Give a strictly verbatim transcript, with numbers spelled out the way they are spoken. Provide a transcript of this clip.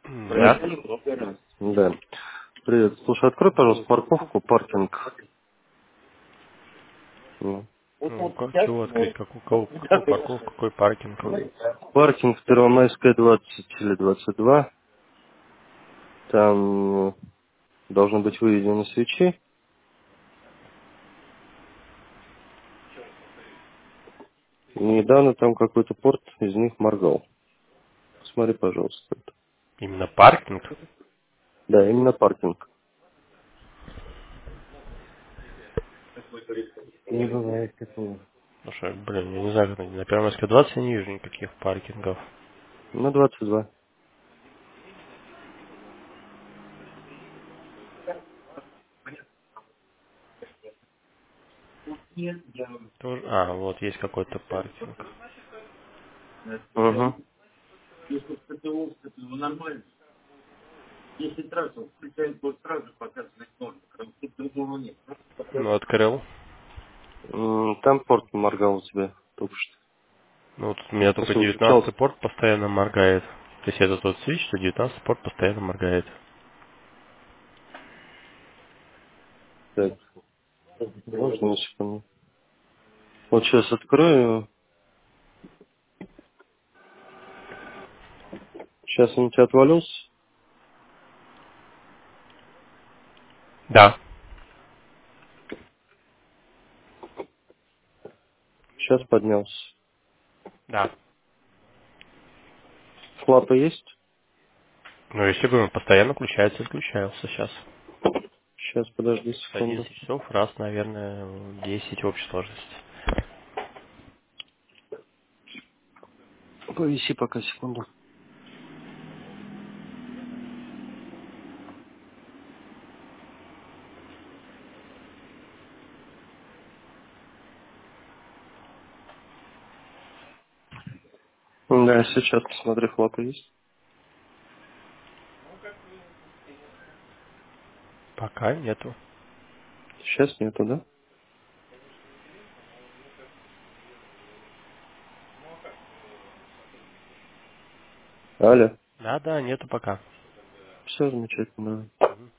Да. Да. Привет. Слушай, открой, пожалуйста, парковку, паркинг. Ну. Ну, как, чего открыть? Как, у кого, какую парковку, какой паркинг? Паркинг Первомайская двадцать или двадцать два. Там э, должны быть выведены свечи. И недавно там какой-то порт из них моргал. Посмотри, пожалуйста. это. Именно паркинг? Да, именно паркинг. Не бывает такого. Слушай, блин, я не знаю, как на на Первомайской двадцать я не вижу никаких паркингов. На двадцать два. Тоже, а, вот есть какой-то паркинг. Угу. Ну, открыл. М, Там порт моргал у тебя только что. Ну, вот у меня только Если девятнадцатый выключался. порт постоянно моргает. То есть это тот свич, что девятнадцатый порт постоянно моргает. Так, можно на секунду? Вот сейчас открою. Сейчас он у тебя отвалился. Да. Сейчас поднялся. Да. Флапы есть? Ну, если бы он постоянно включается и отключался сейчас. Сейчас, подожди С секунду. одиннадцати часов раз, наверное, десять в общей сложности. Повиси пока секунду. Да, сейчас посмотри, флапы есть. Пока нету. Сейчас нету, да? Алло. Да, да, нету пока. Все замечательно.